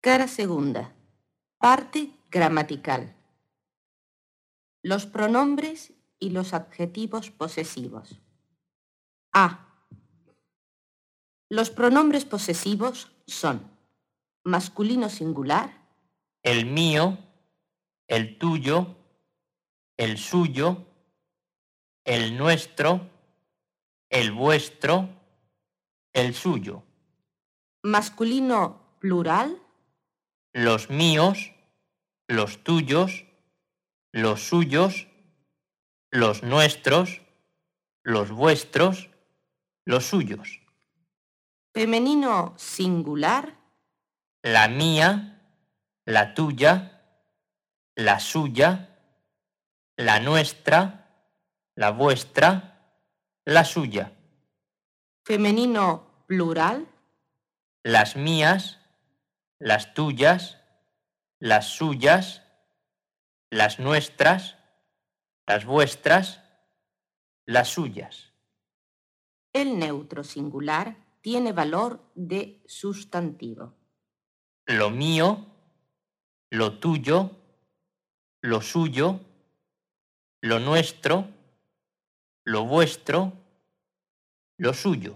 Cara segunda. Parte gramatical. Los pronombres y los adjetivos posesivos. A. Los pronombres posesivos son masculino singular, el mío, el tuyo, el suyo, el nuestro, el vuestro, el suyo, masculino plural, los míos, los tuyos, los suyos, los nuestros, los vuestros, los suyos, femenino singular, la mía, la tuya, la suya, la nuestra, la vuestra, la suya, femenino plural, las mías, las tuyas, las suyas, las nuestras, las vuestras, las suyas. el neutro singular tiene valor de sustantivo. Lo mío, lo tuyo, lo suyo, lo nuestro, lo vuestro, lo suyo.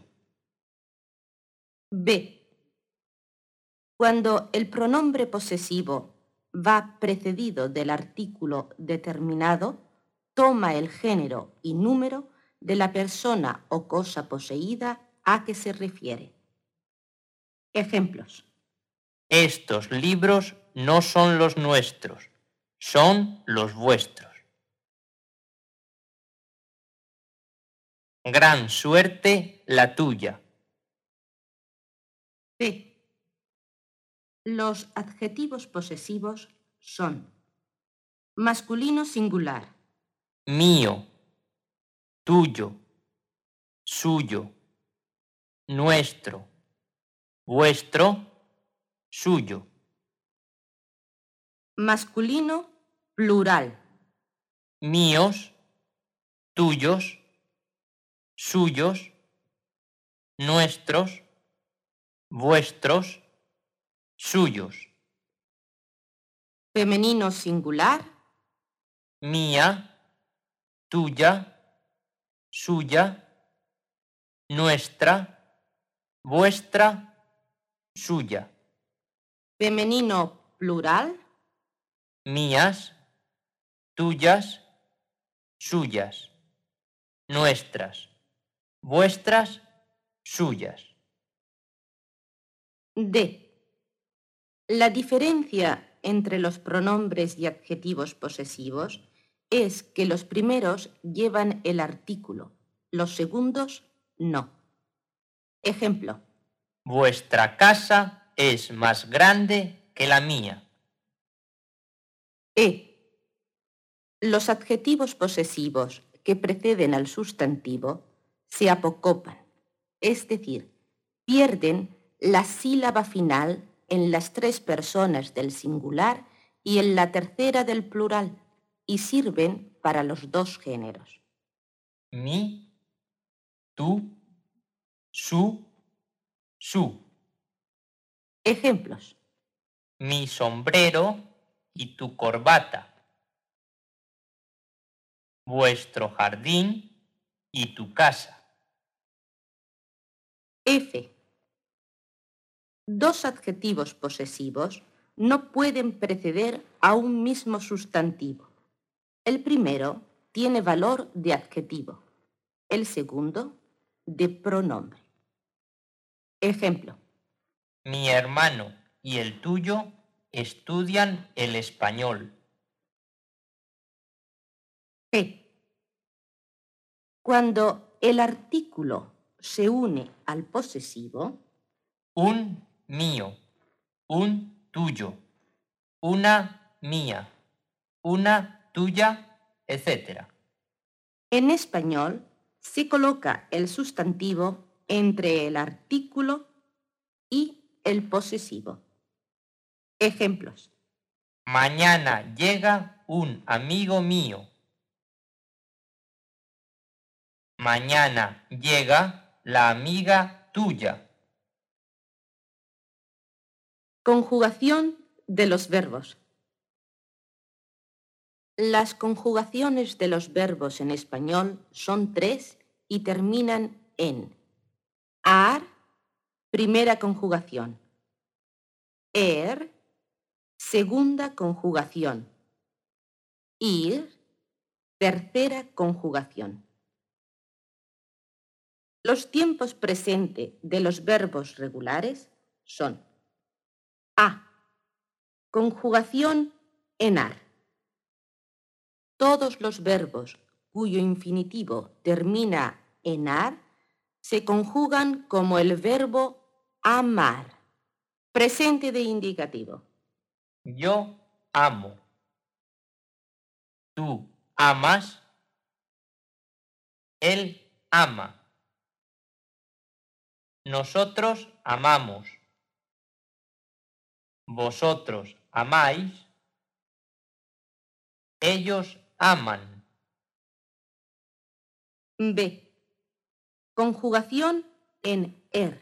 B. Cuando el pronombre posesivo va precedido del artículo determinado, toma el género y número de la persona o cosa poseída a que se refiere. Ejemplos. Estos libros no son los nuestros, son los vuestros. Gran suerte la tuya. B. Los adjetivos posesivos son masculino singular, Mío, tuyo, suyo, nuestro, vuestro, suyo. masculino plural, Míos, tuyos, suyos, nuestros, vuestros, suyos. femenino singular, Mía, tuya, suya, nuestra, vuestra, suya. femenino plural, Mías, tuyas, suyas, nuestras, vuestras, suyas. D. La diferencia entre los pronombres y adjetivos posesivos es que los primeros llevan el artículo, los segundos no. Ejemplo. Vuestra casa es más grande que la mía. E. Los adjetivos posesivos que preceden al sustantivo se apocopan, es decir, pierden la sílaba final en las tres personas del singular y en la tercera del plural y sirven para los dos géneros. Mi, tú, su. Ejemplos. Mi sombrero y tu corbata. Vuestro jardín y tu casa. F. Dos adjetivos posesivos no pueden preceder a un mismo sustantivo. El primero tiene valor de adjetivo, el segundo de pronombre. Ejemplo. Mi hermano y el tuyo estudian el español. P. Cuando el artículo se une al posesivo, Un mío, un tuyo, una mía, una tuya, etc. en español se coloca el sustantivo entre el artículo y el posesivo. Ejemplos. Mañana llega un amigo mío. Mañana llega la amiga tuya. Conjugación de los verbos. Las conjugaciones de los verbos en español son 3 y terminan en ar, primera conjugación; er, segunda conjugación; ir, tercera conjugación. Los tiempos presente de los verbos regulares son a. Conjugación en ar. Todos los verbos cuyo infinitivo termina en ar se conjugan como el verbo amar. Presente de indicativo. Yo amo. Tú amas. Él ama. Nosotros amamos. Vosotros amáis. Ellos aman. B. Conjugación en er.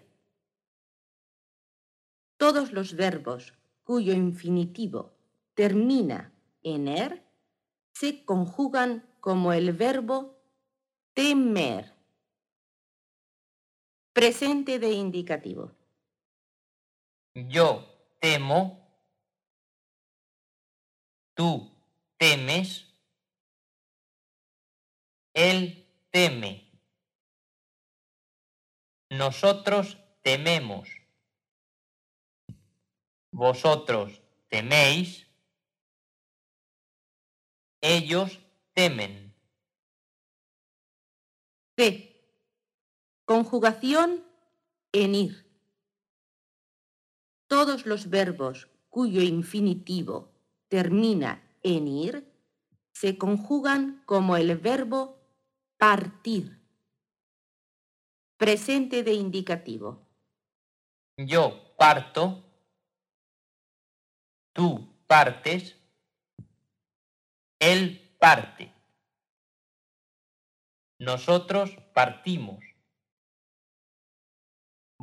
Todos los verbos cuyo infinitivo termina en er se conjugan como el verbo temer. Presente de indicativo. Yo temo. Tú temes. Él teme. Nosotros tememos. Vosotros teméis. Ellos temen. C. Conjugación en ir. Todos los verbos cuyo infinitivo termina en ir se conjugan como el verbo partir. Presente de indicativo. Yo parto. Tú partes. Él parte. Nosotros partimos.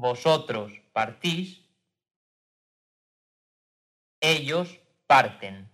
Vosotros partís. Ellos parten.